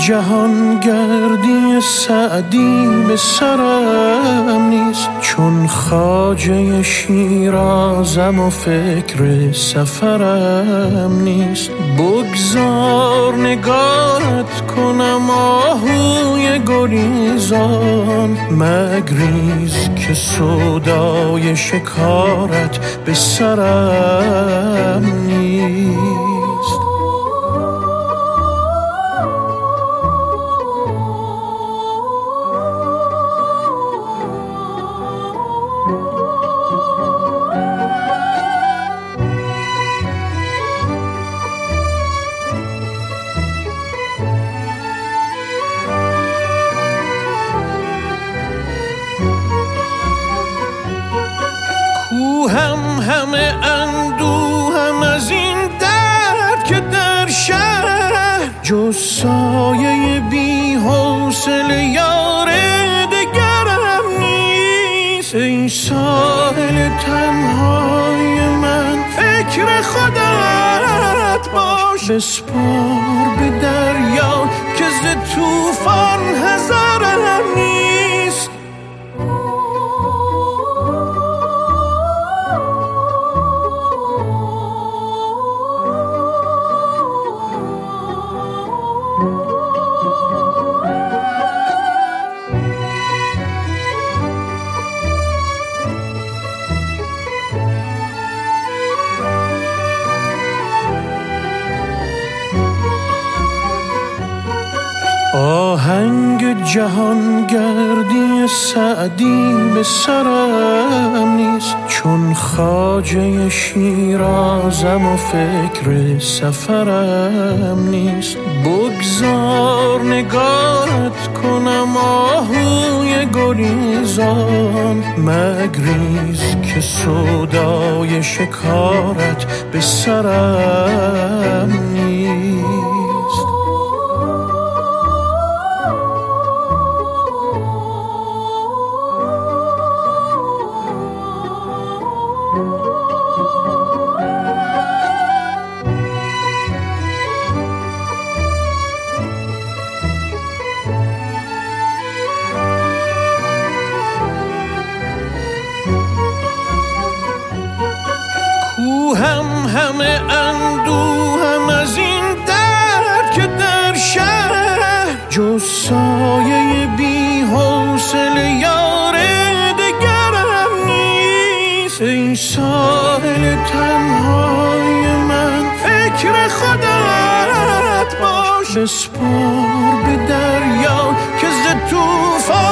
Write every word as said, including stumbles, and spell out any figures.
جهان گردی سعدی به سرم نیست، چون خواجه شیرازم و فکر سفرم نیست. بگذار نگارت کنم آهوی گریزان، مگریز که سودای شکارت به سرم نیست. کوهم همه اندوهم از این درد که در شهر جز سایه بی حوصله یار دگرم نیست. ای ساحل تنهای من فکر خودت باش، بسپار به دریا که ز طوفان حذرم نیست. آهنگ جهان گردی سعدی به سرم نیست، چون خواجه شیرازم و فکر سفرم نیست. بگذار نگارت کنم آهوی گریزان، مگریز که سودای شکارت به سرم نیست. کوهم همه اندوهم از این درد که در شهر جز سایه بی حوصله یار دگرم نیست. ای ساحل تنهای من فکر خودت باش، بسپار به دریا که ز طوفان